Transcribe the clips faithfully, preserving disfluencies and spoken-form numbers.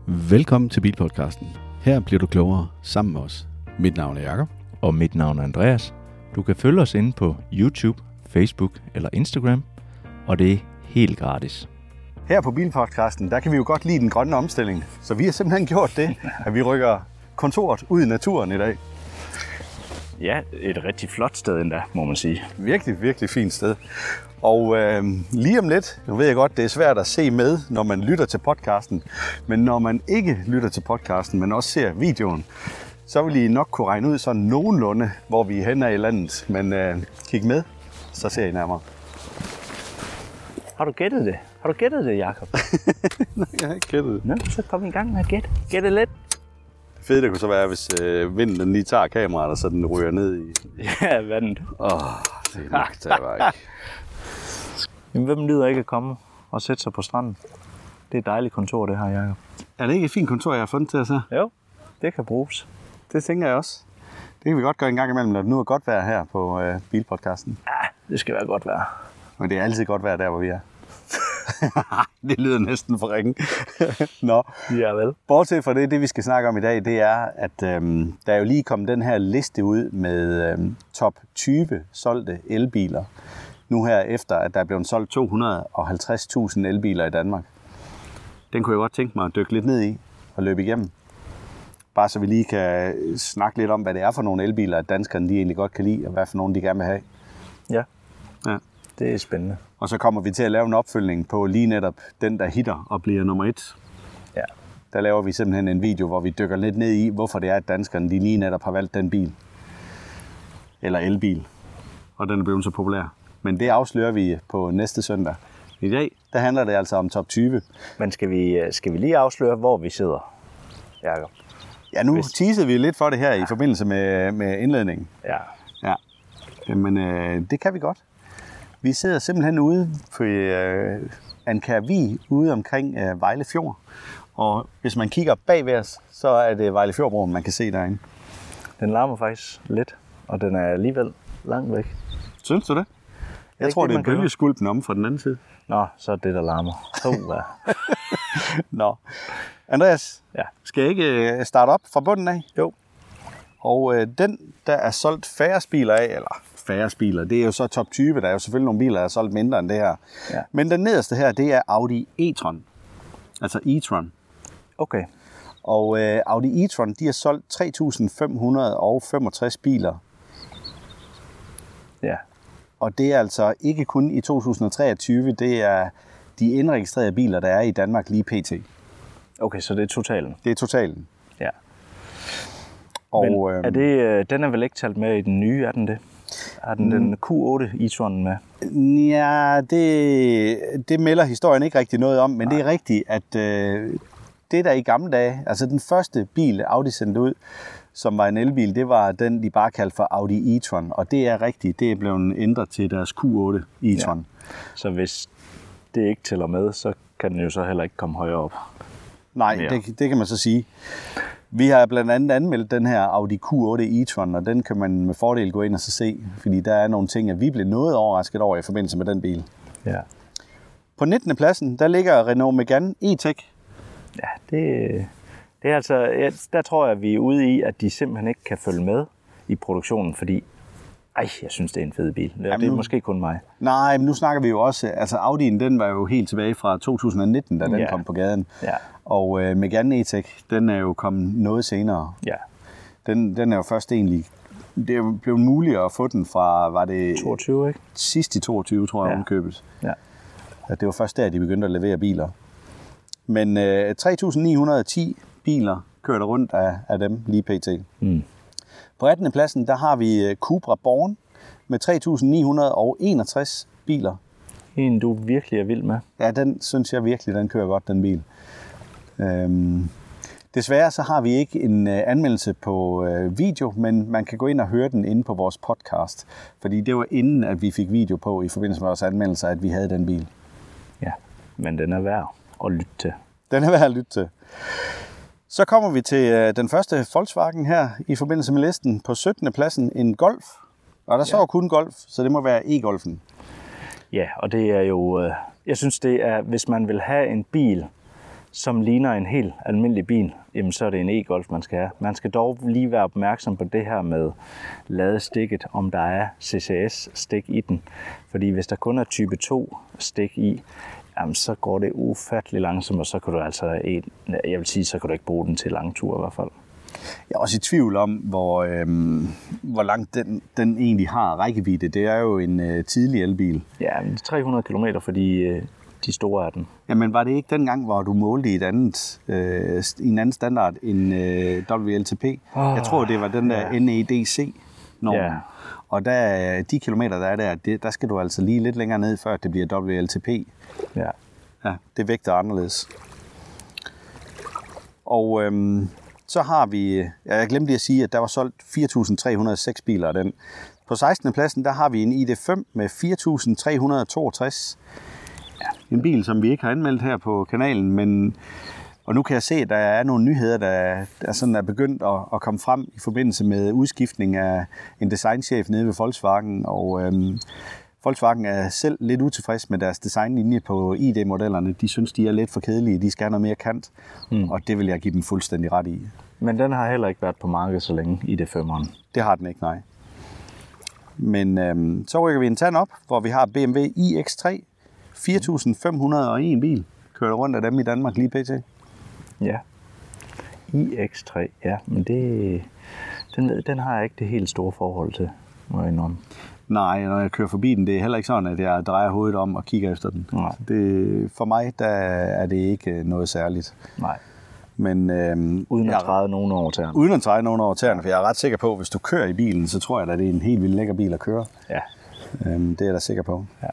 Velkommen til Bilpodcasten. Her bliver du klogere sammen med os. Mit navn er Jakob. Og mit navn er Andreas. Du kan følge os inde på YouTube, Facebook eller Instagram, og det er helt gratis. Her på Bilpodcasten, der kan vi jo godt lide den grønne omstilling. Så vi har simpelthen gjort det, at vi rykker kontoret ud i naturen i dag. Ja, et rigtig flot sted endda, må man sige. Virkelig, virkelig fint sted. Og øh, lige om lidt, nu ved jeg godt, det er svært at se med, når man lytter til podcasten. Men når man ikke lytter til podcasten, men også ser videoen, så vil I nok kunne regne ud sådan nogenlunde, hvor vi er henne i landet. Men øh, kig med, så ser I nærmere. Har du gættet det? Har du gættet det, Jakob? Nej, jeg har ikke gættet det. Nå, så kom i gang med at gætte. Gætte lidt. Det fede det kunne så være, hvis øh, vinden den lige tager kameraet, og så den ryger ned i... Ja, vandet. Åh, oh, det er nok, det var ikke. Jamen, hvem lyder ikke at komme og sætte sig på stranden? Det er et dejligt kontor, det her, Jakob. Er det ikke et fint kontor, jeg har fundet til os her? Jo, det kan bruges. Det tænker jeg også. Det kan vi godt gøre en gang imellem, når det nu er godt vejr her på øh, Bilpodcasten. Ja, det skal være godt vejr. Men det er altid godt vejr der, hvor vi er. Det lyder næsten for ringe. Nå, Ja, vel. bortset fra det, det vi skal snakke om i dag, det er, at øhm, der er jo lige kommet den her liste ud med øhm, top tyve solgte elbiler. Nu her efter, at der er blevet solgt to hundrede og halvtreds tusind elbiler i Danmark. Den kunne jeg godt tænke mig at dykke lidt ned i og løbe igennem. Bare så vi lige kan snakke lidt om, hvad det er for nogle elbiler, at danskerne de egentlig godt kan lide, og hvad for nogle de gerne vil have. Ja, Ja. det er spændende. Og så kommer vi til at lave en opfølgning på lige netop den, der hitter og bliver nummer et. Ja. Der laver vi simpelthen en video, hvor vi dykker lidt ned i, hvorfor det er, at danskerne de lige netop har valgt den bil. Eller elbil. Og den er blevet så populær. Men det afslører vi på næste søndag. I dag, der handler det altså om top tyve. Men skal vi, skal vi lige afsløre, hvor vi sidder, Jakob? Ja, nu Hvis- teasede vi lidt for det her i forbindelse med, med indledningen. Ja. Ja. Men øh, det kan vi godt. Vi sidder simpelthen ude på øh, Anker Vig, ude omkring øh, Vejle Fjord. Og hvis man kigger bag ved os, så er det Vejle Fjordbroen, man kan se derinde. Den larmer faktisk lidt, og den er alligevel langt væk. Synes du det? Jeg ikke tror, det, det er man kan høre? bølgeskulpen om fra den anden side. Nå, så er det, der larmer. Uh, ja. Nå. Andreas, Ja. skal jeg ikke øh, starte op fra bunden af? Jo. Og øh, den, der er solgt færrest biler af, eller færrest biler, det er jo så top tyve. Der er jo selvfølgelig nogle biler, der er solgt mindre end det her. Ja. Men den nederste her, det er Audi e-tron. Altså e-tron. Okay. Og øh, Audi e-tron, de har solgt tre tusind fem hundrede og femogtres biler. Ja. Og det er altså ikke kun i to tusind og treogtyve, det er de indregistrerede biler, der er i Danmark lige pt. Okay, så det er totalen. Det er totalen. Ja. Og, Men er det, øh, den er vel ikke talt med i den nye, er den det? Er den den Q otte e-tronen med? Ja, det, det melder historien ikke rigtig noget om, men Nej. det er rigtigt, at øh, det der i gamle dage, altså den første bil Audi sendte ud, som var en elbil, det var den, de bare kaldte for Audi e-tron, og det er rigtigt, det er blevet ændret til deres Q otte e-tron. Ja. Så hvis det ikke tæller med, så kan den jo så heller ikke komme højere op. Nej, mere. det, det kan man så sige. Vi har blandt andet anmeldt den her Audi Q otte e-tron, og den kan man med fordel gå ind og så se, fordi der er nogle ting, at vi blev noget overrasket over i forbindelse med den bil. Ja. På nittende pladsen, der ligger Renault Megane E-Tech. Ja, det, det er altså, ja, der tror jeg, at vi er ude i, at de simpelthen ikke kan følge med i produktionen, fordi ej, jeg synes, det er en fed bil. Det, Jamen, det er nu- måske kun mig. Nej, men nu snakker vi jo også, altså Audi'en, den var jo helt tilbage fra to tusind og nitten, da den Ja. kom på gaden. Ja, Og øh, Megane E-Tech, den er jo kommet noget senere. ja. Den, den er jo først egentlig, det er jo blevet muligt at få den fra, var det toogtyve, ikke? sidst i toogtyve, tror jeg, Ja. omkøbet. Ja. At det var først der, de begyndte at levere biler. Men øh, tre tusind ni hundrede og ti biler kørte rundt af, af dem lige pt. Mm. På attende pladsen, der har vi øh, Cupra Born med tre tusind ni hundrede og enogtres biler. En, du virkelig er vild med. Ja, den synes jeg virkelig, den kører godt, den bil. Øhm, desværre så har vi ikke en øh, anmeldelse på øh, video, men man kan gå ind og høre den inde på vores podcast. Fordi det var inden, at vi fik video på i forbindelse med vores anmeldelser, at vi havde den bil. Ja, men den er værd at lytte til. Den er værd at lytte til. Så kommer vi til øh, den første Volkswagen her i forbindelse med listen. På syttende pladsen en Golf. Og der står ja. kun Golf, så det må være e-Golfen. Ja, og det er jo, øh, jeg synes det er, hvis man vil have en bil, som ligner en helt almindelig bil, jamen så er det en e-Golf, man skal have. Man skal dog lige være opmærksom på det her med ladestikket, om der er C C S-stik i den. Fordi hvis der kun er type to stik i, jamen så går det ufattelig langsomt, og så kan du altså, jeg vil sige, så kan du ikke bruge den til lange ture i hvert fald. Jeg er også i tvivl om, hvor, øhm, hvor langt den, den egentlig har rækkevidde. Det er jo en øh, tidlig elbil. Ja, tre hundrede kilometer for de, øh, de store af den. Jamen var det ikke dengang, hvor du målte i, et andet, øh, i en anden standard end øh, W L T P? Oh, jeg tror, det var den der yeah. N E D C-norm. Yeah. Og der, de kilometer, der er der, det, der skal du altså lige lidt længere ned, før det bliver W L T P. Ja. Ja, det vægter anderledes. Og øhm, så har vi, ja, jeg glemte lige at sige, at der var solgt fire tusind tre hundrede og seks biler af den. På sekstende pladsen, der har vi en I D fem med fire tusind tre hundrede og toogtres. Ja, en bil, som vi ikke har anmeldt her på kanalen, men og nu kan jeg se, at der er nogle nyheder, der, der sådan er begyndt at, at komme frem i forbindelse med udskiftning af en designchef nede ved Volkswagen, og øhm, Volkswagen er selv lidt utilfreds med deres designlinje på I D-modellerne. De synes, de er lidt for kedelige. De skal have noget mere kant, mm. og det vil jeg give dem fuldstændig ret i. Men den har heller ikke været på markedet så længe, I D fem'eren. Det har den ikke, nej. Men øhm, så rykker vi en tand op, hvor vi har B M W i X tre. fire tusind fem hundrede og en bil. Kører rundt af dem i Danmark lige pt. Ja. i X tre, ja. Men det, den, den har jeg ikke det helt store forhold til, må jeg indrømme. Nej, når jeg kører forbi den, det er heller ikke sådan, at jeg drejer hovedet om og kigger efter den. Nej. Det, for mig der er det ikke noget særligt. Nej. Men, øhm, uden at træde nogen over tæerne. Uden at træde nogen over tæerne, for jeg er ret sikker på, at hvis du kører i bilen, så tror jeg, at det er en helt vildt lækker bil at køre. Ja. Øhm, det er jeg da sikker på. Ja.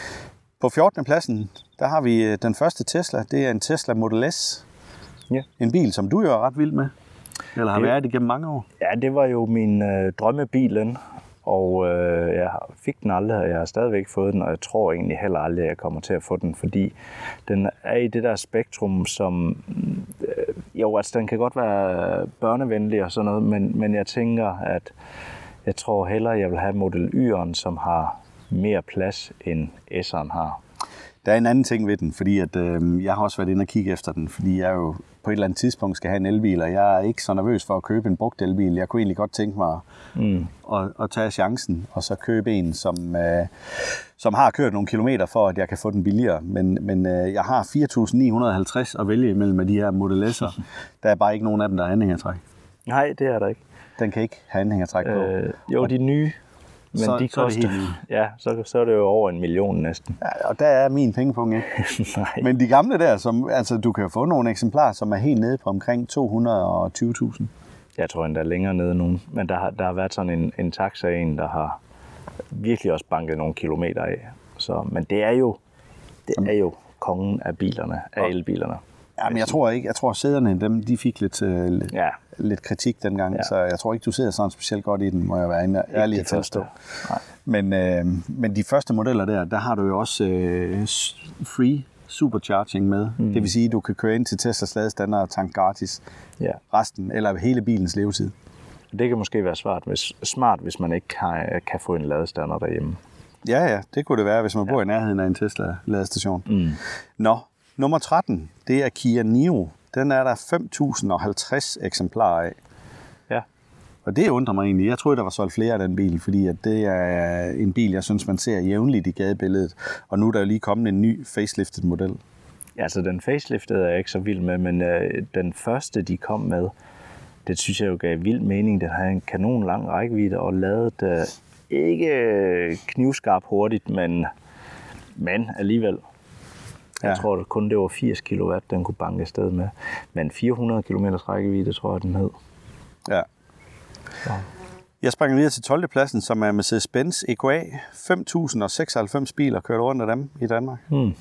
På fjortende pladsen, der har vi den første Tesla. Det er en Tesla Model S. Ja. En bil, som du jo er ret vild med. Eller har det, været igennem mange år. Ja, det var jo min øh, drømmebilen. Og øh, jeg fik den aldrig, og jeg har stadigvæk fået den, og jeg tror egentlig heller aldrig, at jeg kommer til at få den, fordi den er i det der spektrum, som øh, jo, altså den kan godt være børnevenlig og sådan noget, men, men jeg tænker, at jeg tror hellere, at jeg vil have Model Y'eren, som har mere plads, end S'eren har. Der er en anden ting ved den, fordi at, øh, jeg har også været inde og kigge efter den, fordi jeg jo på et eller andet tidspunkt skal have en elbil, og jeg er ikke så nervøs for at købe en brugt elbil. Jeg kunne egentlig godt tænke mig mm. at, at tage chancen, og så købe en, som, øh, som har kørt nogle kilometer, for at jeg kan få den billigere. Men, men øh, jeg har fire tusind ni hundrede og halvtreds at vælge imellem af de her Model S'er. Der er bare ikke nogen af dem, der er anhængertræk. Nej, det er der ikke. Den kan ikke have anhængertræk på. Øh, jo, de nye. Men så, de så koster, ja, så, så er det jo over en million næsten. Ja, og der er min pengepunkt ikke. Nej. Men de gamle der, som, altså, du kan jo få nogle eksemplarer, som er helt nede på omkring to hundrede og tyve tusind. Jeg tror endda længere nede nu. Men der har, der har været sådan en, en taxa en, der har virkelig også banket nogle kilometer af. Så, men det er jo, det er jo kongen af bilerne, af elbilerne. Ja, men jeg tror ikke, jeg tror sæderne, dem, de fik lidt, øh, lidt, ja. lidt kritik dengang, ja. Så jeg tror ikke, du sidder sådan specielt godt i den, må jeg være ærlig at tilstå. Men, øh, men de første modeller der, der har du jo også øh, free supercharging med. Mm. Det vil sige, at du kan køre ind til Teslas ladestander og tank gratis ja. resten, eller hele bilens levetid. Det kan måske være smart, hvis, smart, hvis man ikke kan, kan få en ladestander derhjemme. Ja, ja, det kunne det være, hvis man ja. bor i nærheden af en Tesla-ladestation. Mm. Nå, nummer tretten, det er Kia Niro. Den er der fem tusind og halvtreds eksemplarer af. Ja. Og det undrer mig egentlig. Jeg troede, der var solgt flere af den bil, fordi at det er en bil, jeg synes, man ser jævnligt i gadebilledet. Og nu er der jo lige kommet en ny facelifted model. Ja, altså den faceliftede er jeg ikke så vild med, men øh, den første, de kom med, det synes jeg jo gav vild mening. Den har en kanon lang rækkevidde og lavet øh, ikke knivskarp hurtigt, men, men alligevel. Jeg ja. tror, at kun det var firs kilowatt, den kunne banke afsted med. Men fire hundrede kilometers rækkevidde, tror jeg, den hed. Ja. ja. Jeg springer videre til tolvte pladsen, som er Mercedes-Benz E Q A. fem tusind og seksoghalvfems biler kørt rundt af dem i Danmark. Hmm.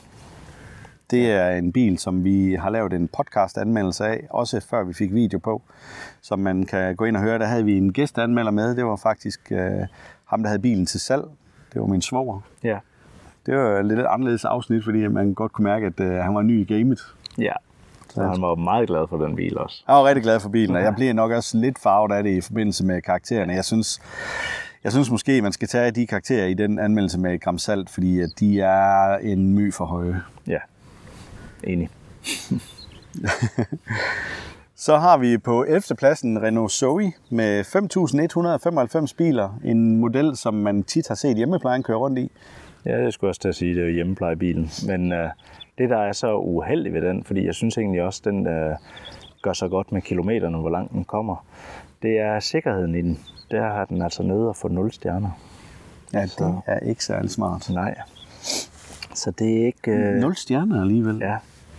Det er en bil, som vi har lavet en podcast-anmeldelse af, også før vi fik video på, som man kan gå ind og høre. Der havde vi en gæsteanmelder med. Det var faktisk øh, ham, der havde bilen til salg. Det var min svoger. Ja. Det var et lidt anderledes afsnit, fordi man godt kunne mærke, at øh, han var ny i gamet. Ja, så han var meget glad for den bil også. Jeg var rigtig glad for bilen, og jeg bliver nok også lidt farvet af det i forbindelse med karaktererne. Jeg synes, jeg synes måske, man skal tage de karakterer i den anmeldelse med et gram salt, fordi at de er en my for høje. Ja, enig. Så har vi på ellevte pladsen Renault Zoe med fem tusind et hundrede og femoghalvfems biler. En model, som man tit har set hjemmeplejen køre rundt i. Ja, det skulle jeg også til at sige, det er hjemmeplejebilen. Men øh, det, der er så uheldigt ved den, fordi jeg synes egentlig også, den øh, gør så godt med kilometerne, hvor langt den kommer, det er sikkerheden i den. Der har den altså nede og få nul stjerner. Ja, det så. er ikke særlig smart. Nej. Så det er ikke... Øh... Nul stjerner alligevel. Ja.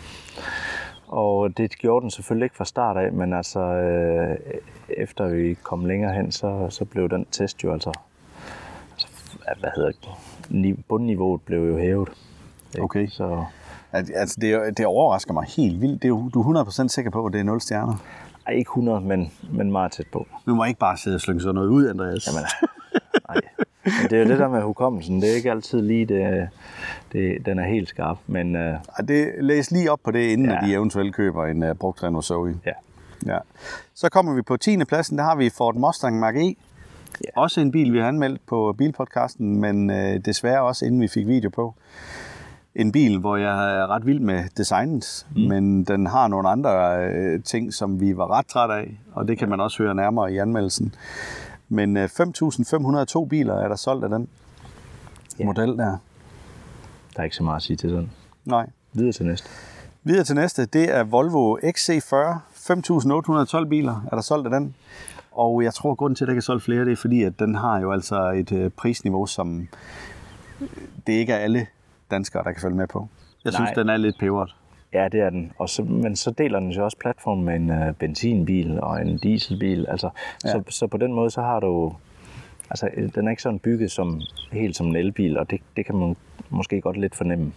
Og det gjorde den selvfølgelig ikke fra start af, men altså øh, efter vi kom længere hen, så, så blev den test jo altså... altså hvad hedder det? Bundniveauet blev jo hævet. Ikke? Okay. Så... Altså, det, det overrasker mig helt vildt. Det er, du er hundrede procent sikker på, at det er nul stjerner? Ej, ikke hundrede, men, men meget tæt på. Du må ikke bare sidde og slynge sådan noget ud, Andreas. Jamen, nej. Men det er jo det der med hukommelsen. Det er ikke altid lige, det, det, den er helt skarp. Men, uh... Ej, det, læs lige op på det, inden ja. at de eventuelt køber en uh, brugt Renault Zoe. Ja. Ja. Så kommer vi på tiende pladsen. Der har vi Ford Mustang Mach-E. Ja. Også en bil, vi har anmeldt på bilpodcasten, men uh, desværre også, inden vi fik video på. En bil, hvor jeg er ret vild med designet, mm. men den har nogle andre øh, ting, som vi var ret træt af, og det kan man også høre nærmere i anmeldelsen. Men øh, fem tusind fem hundrede og to biler er der solgt af den ja. model der. Der er ikke så meget at sige til den. Nej. Videre til næste. Videre til næste, det er Volvo X C fyrre. fem tusind otte hundrede og tolv biler er der solgt af den. Og jeg tror, at grunden til, at der kan solgt flere, det er fordi, at den har jo altså et øh, prisniveau, som det ikke er alle danskere, der kan følge med på. Jeg synes, Nej. den er lidt peberet. Ja, det er den. Og så, men så deler den jo også platform med en uh, benzinbil og en dieselbil. Altså, ja. så, så på den måde, så har du... Altså, den er ikke sådan bygget som, helt som en elbil, og det, det kan man måske godt lidt fornemme.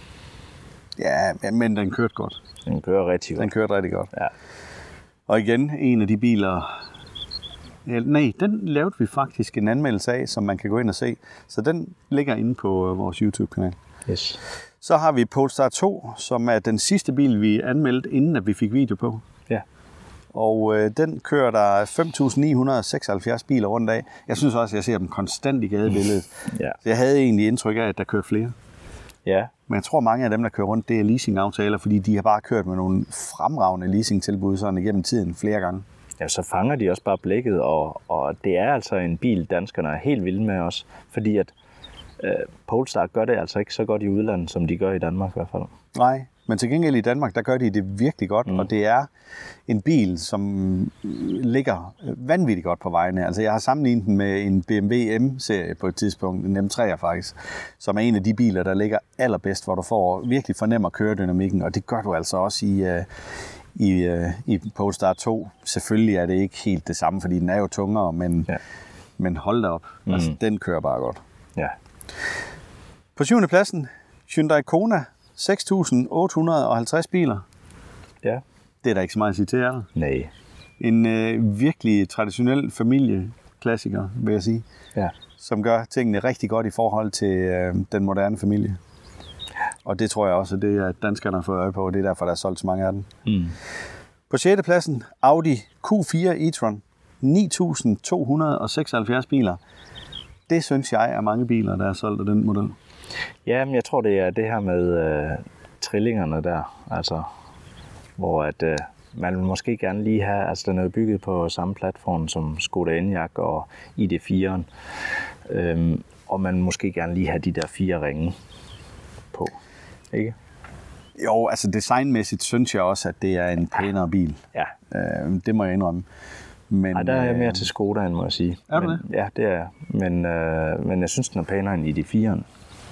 Ja, men den kørte godt. Den kører rigtig godt. Den kørte rigtig godt. Ja. Og igen, en af de biler... Ja, nej, den lavede vi faktisk en anmeldelse af, som man kan gå ind og se. Så den ligger inde på vores YouTube-kanal. Yes. Så har vi Polestar to, som er den sidste bil, vi anmeldte, inden at vi fik video på. Ja. Og øh, den kører der fem tusind ni hundrede og seksoghalvfjerds biler rundt af. Jeg synes også, at jeg ser dem konstant i gadebilledet. Ja. Så jeg havde egentlig indtryk af, at der kører flere. Ja. Men jeg tror, mange af dem, der kører rundt, det er leasingaftaler, fordi de har bare kørt med nogle fremragende leasingtilbud sådan igennem tiden flere gange. Ja, så fanger de også bare blikket, og, og det er altså en bil, danskerne er helt vilde med også, fordi at øh, Polestar gør det altså ikke så godt i udlandet, som de gør i Danmark i hvert fald. Nej, men til gengæld i Danmark, der gør de det virkelig godt, mm. og det er en bil, som ligger vanvittigt godt på vejene. Altså jeg har sammenlignet den med en B M W M-serie på et tidspunkt, en M tre'er faktisk, som er en af de biler, der ligger allerbedst, hvor du får virkelig fornemmer køredynamikken, og det gør du altså også i... Øh, I, øh, i Polestar to. Selvfølgelig er det ikke helt det samme, fordi den er jo tungere, men, ja. men hold da op. Mm. Altså, den kører bare godt. Ja. På syvende pladsen, Hyundai Kona, seks tusind otte hundrede og halvtreds biler. Ja. Det er der ikke så meget at sige til, er der? Nej. En øh, virkelig traditionel familieklassiker, vil jeg sige, ja. som gør tingene rigtig godt i forhold til øh, den moderne familie. Og det tror jeg også, at det er, at danskerne har fået øje på, og det er derfor, der er solgt så mange af dem. Mm. På sjette pladsen, Audi Q fire e-tron. ni tusind to hundrede og seksoghalvfjerds biler. Det synes jeg er mange biler, der er solgt af den model. Ja, men jeg tror, det er det her med øh, trillingerne der. Altså, hvor at, øh, man vil måske gerne lige have... Altså, den er jo bygget på samme platform som Skoda Enyaq og I D fire'eren. Øhm, og man vil måske gerne lige have de der fire ringe på. Ikke? Jo, altså designmæssigt synes jeg også, at det er en pænere bil. Ja. Øh, det må jeg indrømme. Men, Ej, der er jeg mere til Skoda, end må jeg sige. Er du men, det? Ja, det er men, øh, men jeg synes, den er pænere end I D fire'eren.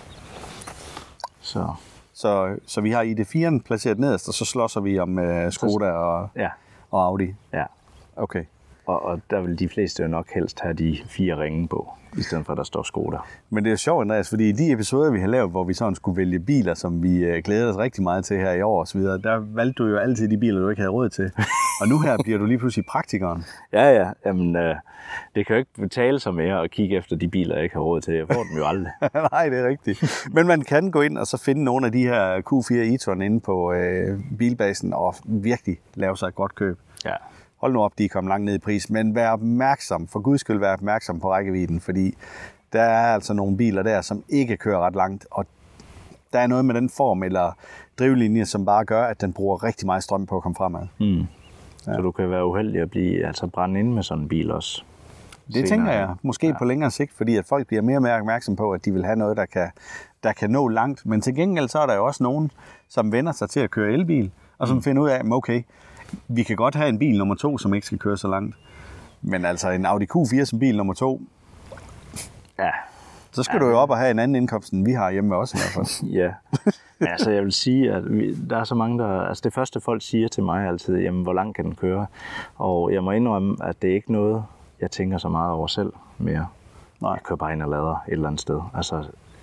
Så. Så, så vi har I D fire'eren placeret nederst, og så slåsser vi om øh, Skoda og, ja. og Audi. Ja. Okay. Og, og der vil de fleste jo nok helst have de fire ringe på, i stedet for at der står Skoda. Men det er jo sjovt, Andreas, fordi i de episoder, vi har lavet, hvor vi sådan skulle vælge biler, som vi øh, glæder os rigtig meget til her i år og så videre, der valgte du jo altid de biler, du ikke havde råd til. Og nu her bliver du lige pludselig praktikeren. Ja, ja. Jamen, øh, det kan jo ikke betale sig mere at kigge efter de biler, jeg ikke har råd til. Jeg får dem jo aldrig. Nej, det er rigtigt. Men man kan gå ind og så finde nogle af de her Q fire e-tron inde på øh, bilbasen og virkelig lave sig et godt køb. Ja. Hold nu op, de er kommet langt ned i pris, men vær opmærksom, for guds skyld vær opmærksom på rækkevidden, fordi der er altså nogle biler der, som ikke kører ret langt, og der er noget med den form eller drivlinje, som bare gør, at den bruger rigtig meget strøm på at komme fremad. Mm. Ja. Så du kan være uheldig at blive altså brænde inde med sådan en bil også. Det senere. tænker jeg. Måske ja. På længere sigt, fordi at folk bliver mere og mere opmærksom på, at de vil have noget, der kan, der kan nå langt. Men til gengæld så er der jo også nogen, som vender sig til at køre elbil, og som mm. finder ud af, at okay, vi kan godt have en bil nummer to, som ikke skal køre så langt. Men altså en Audi Q fire som bil nummer to, ja. så skal ja. du jo op og have en anden indkomst, end vi har hjemme også i hvert fald. Ja, altså jeg vil sige, at vi, der er så mange, der... Altså det første folk siger til mig altid, jamen hvor langt kan den køre? Og jeg må indrømme, at det er ikke noget, jeg tænker så meget over selv mere. Nej. Jeg kører bare ind og lader et eller andet sted. Altså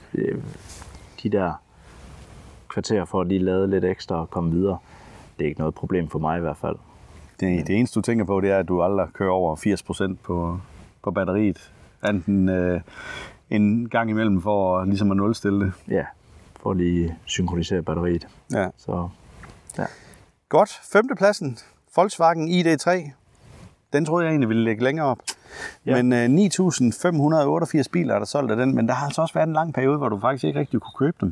de der kvarterer for at lige lade lidt ekstra og komme videre, det er ikke noget problem for mig i hvert fald. Det, det eneste, du tænker på, det er, at du aldrig kører over firs procent på, på batteriet. Enten øh, en gang imellem for ligesom at nulstille det. Ja, for at lige synkronisere batteriet. Ja. Så, ja. Godt. Femtepladsen. Volkswagen I D tre. Den troede jeg egentlig ville ligge længere op. Ja. Men øh, ni tusind fem hundrede og otteogfirs biler er der solgt af den. Men der har altså også været en lang periode, hvor du faktisk ikke rigtig kunne købe dem.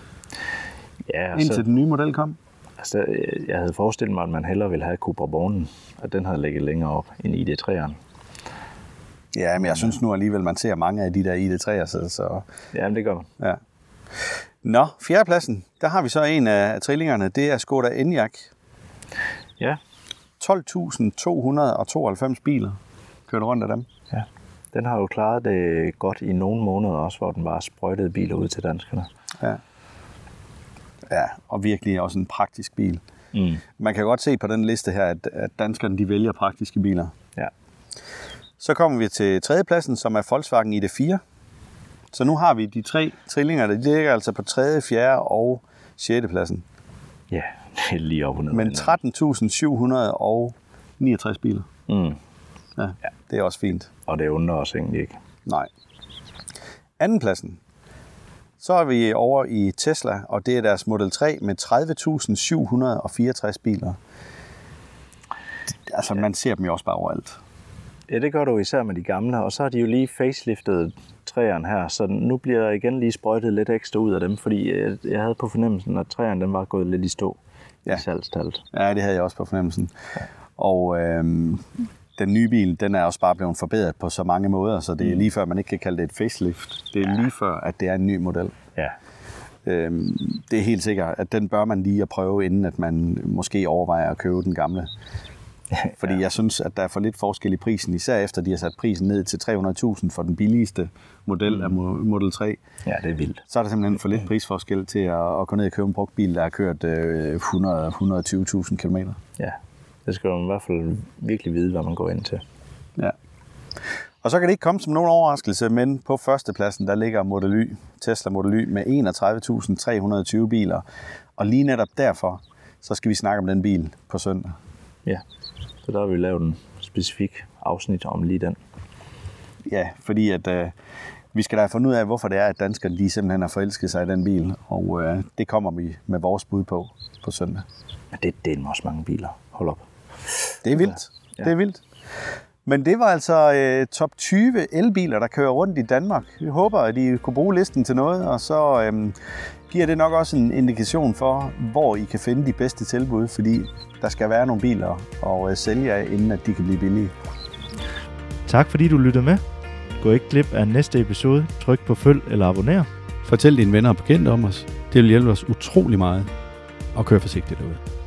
Ja, altså, indtil den nye model kom. Altså, jeg havde forestillet mig, at man hellere ville have Cupra Bornen, at den havde ligget længere op end I D treeren. Ja, men jeg synes nu alligevel, man ser mange af de der I D treer. Så, så... Ja, det gør man. Ja. Nå, fjerdepladsen. Der har vi så en af trillingerne. Det er Skoda Enyaq. Ja. tolv tusind to hundrede og tooghalvfems biler kørt rundt af dem. Ja. Den har jo klaret det godt i nogle måneder også, hvor den bare sprøjtede biler ud til danskerne. Ja. Ja, og virkelig også en praktisk bil. Mm. Man kan godt se på den liste her, at, at danskerne de vælger praktiske biler. Ja. Så kommer vi til tredjepladsen, som er Volkswagen I D fire. Så nu har vi de tre trillinger, der ligger altså på tredje, fjerde og sjette pladsen. Ja, det er lige op og ned. Men tretten tusind syv hundrede og niogtres biler. Mm. Ja, ja, det er også fint. Og det undrer os egentlig ikke. Nej. Andenpladsen. Så er vi over i Tesla, og det er deres Model tre med tredive tusind syv hundrede og fireogtres biler. Altså, man ser dem jo også bare overalt. Ja, det gør du især med de gamle, og så har de jo lige faceliftet træerne her, så nu bliver der igen lige sprøjtet lidt ekstra ud af dem, fordi jeg havde på fornemmelsen, at træerne den var gået lidt i stå ja. i salgstallet. Ja, det havde jeg også på fornemmelsen. Ja. Og øhm, den nye bil, den er også bare blevet forbedret på så mange måder, så det er lige før, man ikke kan kalde det et facelift. Det er ja. lige før, at det er en ny model. Ja. Øhm, det er helt sikkert, at den bør man lige at prøve, inden at man måske overvejer at købe den gamle. Fordi ja. jeg synes, at der er for lidt forskel i prisen, især efter de har sat prisen ned til tre hundrede tusind for den billigste model mm. af Model tre. Ja, det er vildt. Så er der simpelthen for lidt prisforskel til at, at gå ned og købe en brugt bil, der har kørt øh, hundrede til hundrede og tyve tusind kilometer. Ja, det skal man i hvert fald virkelig vide, hvad man går ind til. Ja. Og så kan det ikke komme som nogen overraskelse, men på førstepladsen, der ligger Model Y, Tesla Model Y med enogtredive tusind tre hundrede og tyve biler. Og lige netop derfor, så skal vi snakke om den bil på søndag. Ja, så der har vi lavet en specifik afsnit om lige den. Ja, fordi at øh, vi skal da have fundet ud af, hvorfor det er, at danskerne lige simpelthen har forelsket sig i den bil. Og øh, det kommer vi med vores bud på på søndag. Men det, det er også mange biler. Hold op. Det er vildt. Ja. Det er vildt. Men det var altså øh, top tyve elbiler, der kører rundt i Danmark. Vi håber, at I kunne bruge listen til noget, og så øh, giver det nok også en indikation for, hvor I kan finde de bedste tilbud, fordi der skal være nogle biler at øh, sælge af, inden at de kan blive billige. Tak fordi du lyttede med. Gå ikke glip af næste episode. Tryk på følg eller abonner. Fortæl dine venner og bekendte om os. Det vil hjælpe os utrolig meget. Og kør forsigtigt derude.